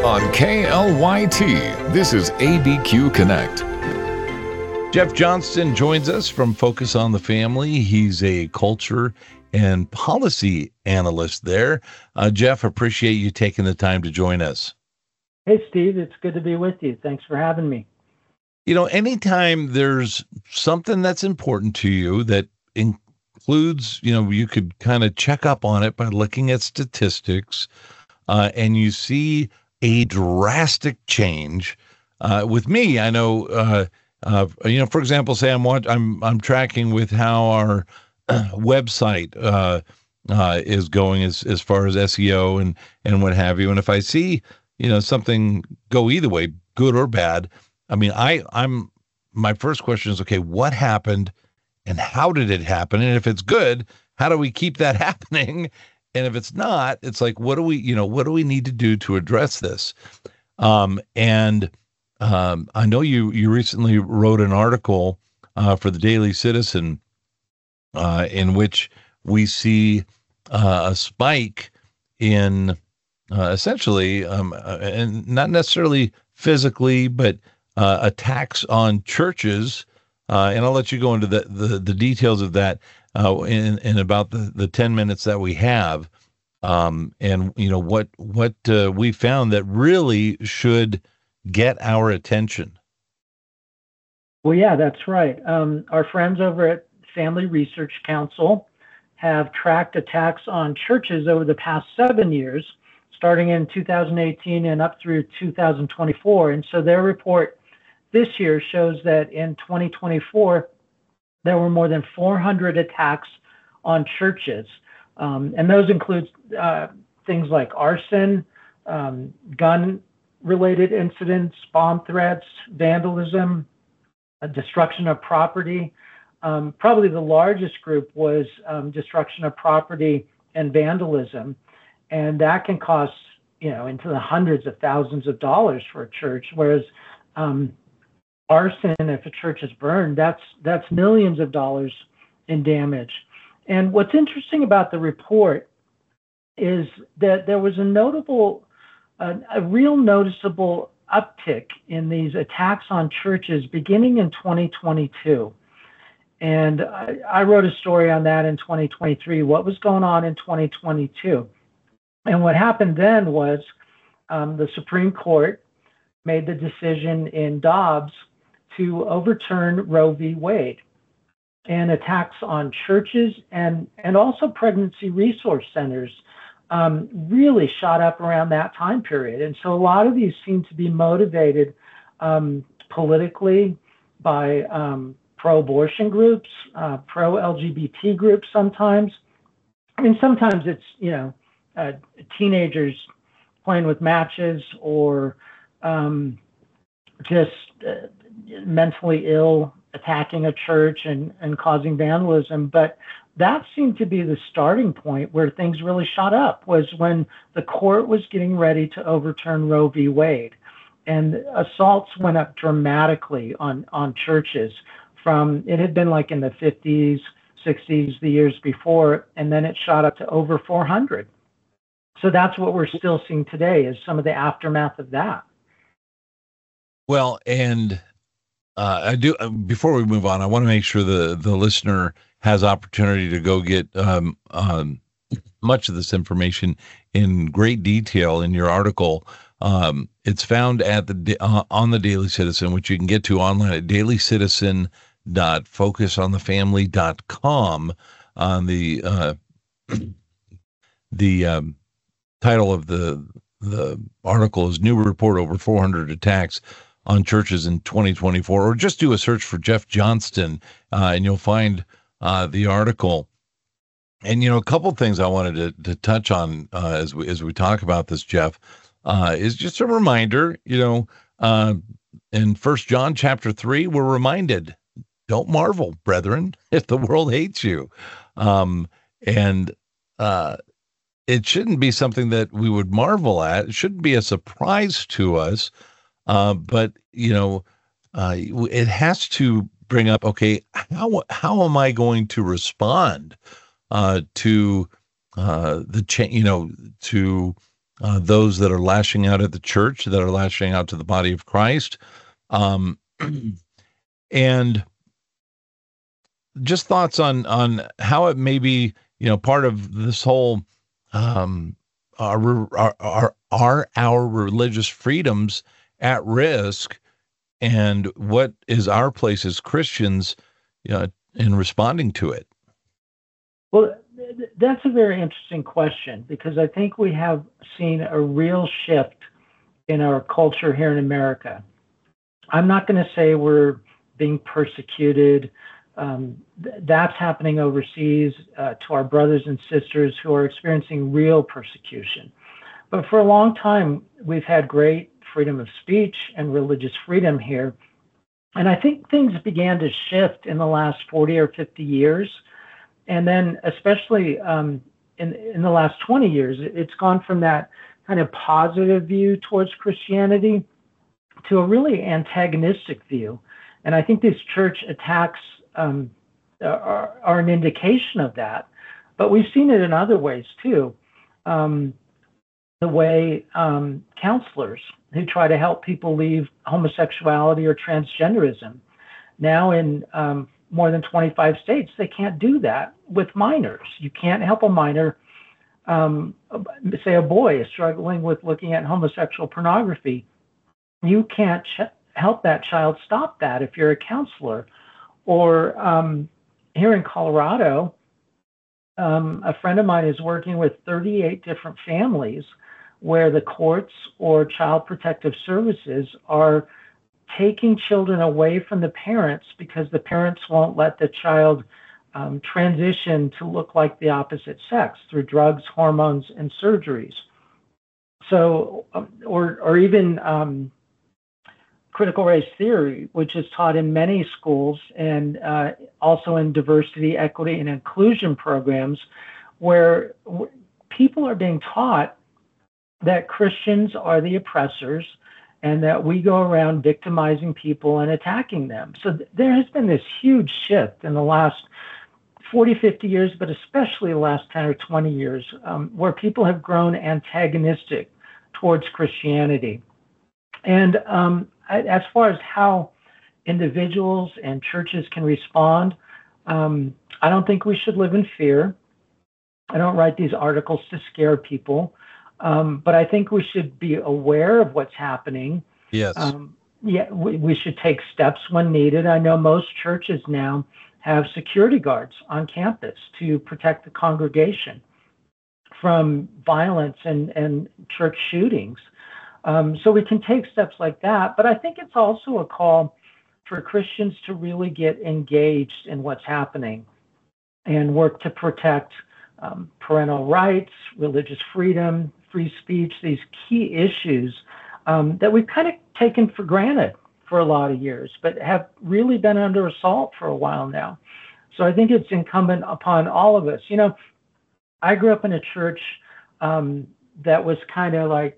On KLYT, this is ABQ Connect. Jeff Johnston joins us from Focus on the Family. He's a culture and policy analyst there. Jeff, appreciate you taking the time to join us. Hey, Steve, it's good to be with you. Thanks for having me. You know, anytime there's something that's important to you that includes, you could kind of check up on it by looking at statistics, and you see a drastic change. With me, I know, for example, say I'm tracking with how our website is going as far as SEO and what have you. And if I see, something go either way, good or bad, I mean, my first question is, okay, what happened and how did it happen? And if it's good, how do we keep that happening? And if it's not, it's like, what do we need to do to address this? I know you recently wrote an article for the Daily Citizen in which we see a spike in essentially, and not necessarily physically, but attacks on churches. And I'll let you go into the details of that in about the 10 minutes that we have. And what we found that really should get our attention. Well, yeah, that's right. Our friends over at Family Research Council have tracked attacks on churches over the past 7 years, starting in 2018 and up through 2024. And so their report this year shows that in 2024, there were more than 400 attacks on churches. And those include things like arson, gun-related incidents, bomb threats, vandalism, destruction of property. Probably the largest group was destruction of property and vandalism. And that can cost, into the hundreds of thousands of dollars for a church, whereas arson, if a church is burned, that's millions of dollars in damage. And what's interesting about the report is that there was a real noticeable uptick in these attacks on churches beginning in 2022. And I wrote a story on that in 2023, what was going on in 2022. And what happened then was the Supreme Court made the decision in Dobbs to overturn Roe v. Wade, and attacks on churches and also pregnancy resource centers really shot up around that time period. And so a lot of these seem to be motivated politically by pro-abortion groups, pro-LGBT groups sometimes. I mean, sometimes it's, teenagers playing with matches or just mentally ill attacking a church and causing vandalism. But that seemed to be the starting point where things really shot up, was when the court was getting ready to overturn Roe v. Wade. And assaults went up dramatically on churches. It had been like in the 50s, 60s, the years before, and then it shot up to over 400. So that's what we're still seeing today, is some of the aftermath of that. Well, and I do. Before we move on, I want to make sure the listener has opportunity to go get much of this information in great detail in your article. It's found at on the Daily Citizen, which you can get to online at dailycitizen.focusonthefamily.com. On the title of the article is "New Report Over 400 Attacks on Churches in 2024," or just do a search for Jeff Johnston, and you'll find the article. And a couple of things I wanted to touch on as we talk about this, Jeff, is just a reminder. In 1 John chapter 3, we're reminded, "Don't marvel, brethren, if the world hates you," and it shouldn't be something that we would marvel at. It shouldn't be a surprise to us. But it has to bring up, okay, how am I going to respond to the change, to those that are lashing out at the church, that are lashing out to the body of Christ. Um, and just thoughts on how it may be, part of this whole, are our religious freedoms at risk, and what is our place as Christians in responding to it? Well, that's a very interesting question, because I think we have seen a real shift in our culture here in America. I'm not going to say we're being persecuted. That's happening overseas to our brothers and sisters who are experiencing real persecution. But for a long time, we've had great freedom of speech and religious freedom here. And I think things began to shift in the last 40 or 50 years. And then especially in the last 20 years, it's gone from that kind of positive view towards Christianity to a really antagonistic view. And I think these church attacks are an indication of that. But we've seen it in other ways too. The way counselors who try to help people leave homosexuality or transgenderism, now in more than 25 states, they can't do that with minors. You can't help a minor, say a boy is struggling with looking at homosexual pornography. You can't help that child stop that if you're a counselor. Or here in Colorado, a friend of mine is working with 38 different families where the courts or child protective services are taking children away from the parents because the parents won't let the child transition to look like the opposite sex through drugs, hormones, and surgeries. So, or even critical race theory, which is taught in many schools and also in diversity, equity, and inclusion programs, where people are being taught that Christians are the oppressors and that we go around victimizing people and attacking them. So there has been this huge shift in the last 40, 50 years, but especially the last 10 or 20 years, where people have grown antagonistic towards Christianity. And as far as how individuals and churches can respond, I don't think we should live in fear. I don't write these articles to scare people. But I think we should be aware of what's happening. Yes. We should take steps when needed. I know most churches now have security guards on campus to protect the congregation from violence and church shootings. So we can take steps like that. But I think it's also a call for Christians to really get engaged in what's happening and work to protect parental rights, religious freedom, free speech, these key issues that we've kind of taken for granted for a lot of years, but have really been under assault for a while now. So I think it's incumbent upon all of us. I grew up in a church that was kind of like,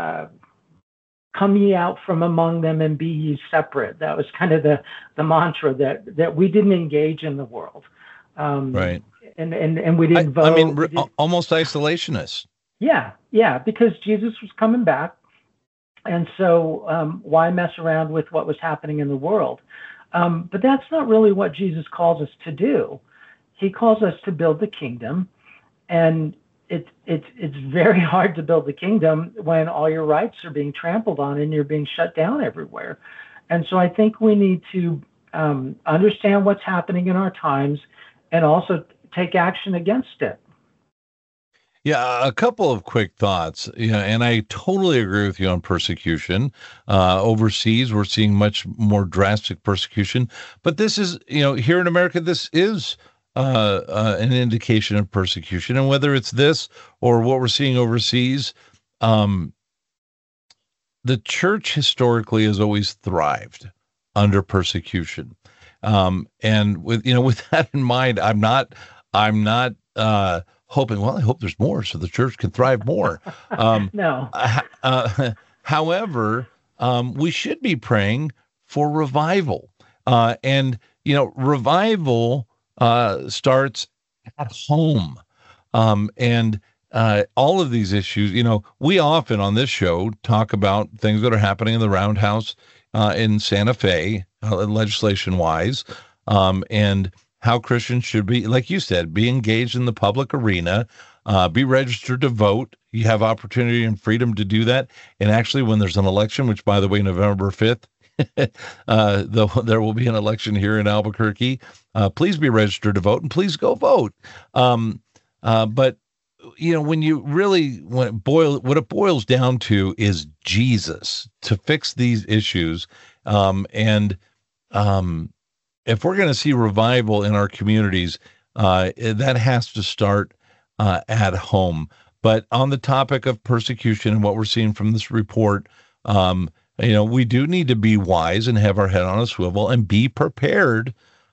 come ye out from among them and be ye separate. That was kind of the mantra that we didn't engage in the world. Right. And we didn't vote. I mean, almost isolationist. Yeah, because Jesus was coming back. And so why mess around with what was happening in the world? But that's not really what Jesus calls us to do. He calls us to build the kingdom. And it's very hard to build the kingdom when all your rights are being trampled on and you're being shut down everywhere. And so I think we need to understand what's happening in our times and also take action against it. Yeah, a couple of quick thoughts. And I totally agree with you on persecution. Overseas, we're seeing much more drastic persecution. But this is, here in America, this is an indication of persecution. And whether it's this or what we're seeing overseas, the church historically has always thrived under persecution. And with that in mind, I'm not hoping, well, I hope there's more so the church can thrive more. No. However, we should be praying for revival. And revival starts at home. And all of these issues, we often on this show talk about things that are happening in the Roundhouse in Santa Fe, legislation wise, and how Christians should be, like you said, be engaged in the public arena, be registered to vote. You have opportunity and freedom to do that. And actually, when there's an election, which, by the way, November 5th, there will be an election here in Albuquerque. Please be registered to vote and please go vote. But when you really, what it boils down to is Jesus to fix these issues. And if we're going to see revival in our communities, that has to start at home. But on the topic of persecution and what we're seeing from this report, we do need to be wise and have our head on a swivel and be prepared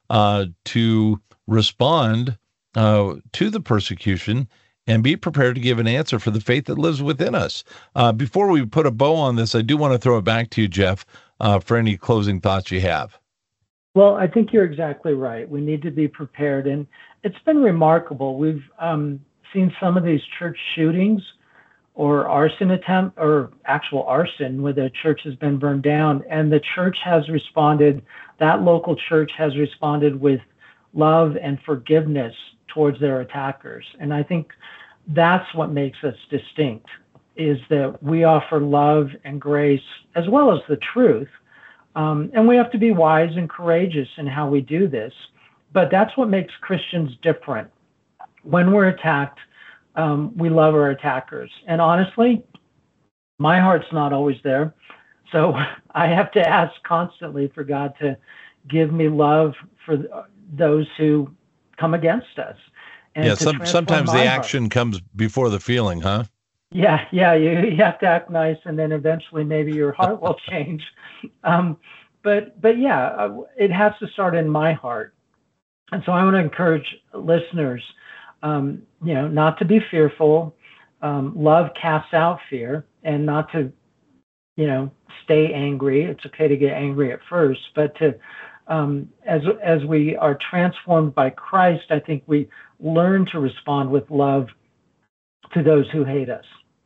to respond to the persecution and be prepared to give an answer for the faith that lives within us. Before we put a bow on this, I do want to throw it back to you, Jeff, for any closing thoughts you have. Well, I think you're exactly right. We need to be prepared. And it's been remarkable. We've seen some of these church shootings or arson attempt or actual arson where the church has been burned down. And the church has responded, that local church has responded with love and forgiveness towards their attackers. And I think that's what makes us distinct, is that we offer love and grace as well as the truth. And we have to be wise and courageous in how we do this. But that's what makes Christians different. When we're attacked, we love our attackers. And honestly, my heart's not always there. So I have to ask constantly for God to give me love for those who come against us. And yeah, sometimes the action comes before the feeling, huh? Yeah, you have to act nice, and then eventually maybe your heart will change. But yeah, it has to start in my heart. And so I want to encourage listeners, not to be fearful. Love casts out fear, and not to, stay angry. It's okay to get angry at first, but to, as we are transformed by Christ, I think we learn to respond with love to those who hate us.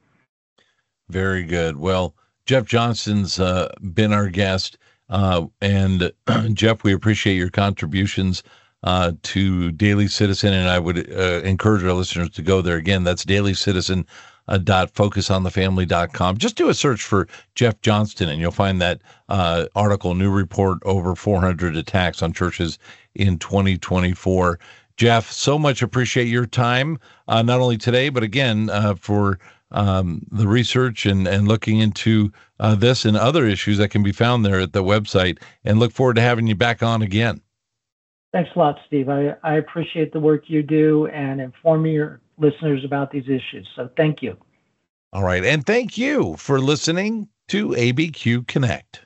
Very good. Well, Jeff Johnston's been our guest. And Jeff, we appreciate your contributions to Daily Citizen, and I would encourage our listeners to go there. Again, that's dailycitizen.focusonthefamily.com. Just do a search for Jeff Johnston, and you'll find that article, new report, over 400 attacks on churches in 2024. Jeff, so much appreciate your time, not only today, but again, for the research and looking into this and other issues that can be found there at the website, and look forward to having you back on again. Thanks a lot, Steve. I appreciate the work you do and informing your listeners about these issues. So thank you. All right. And thank you for listening to ABQ Connect.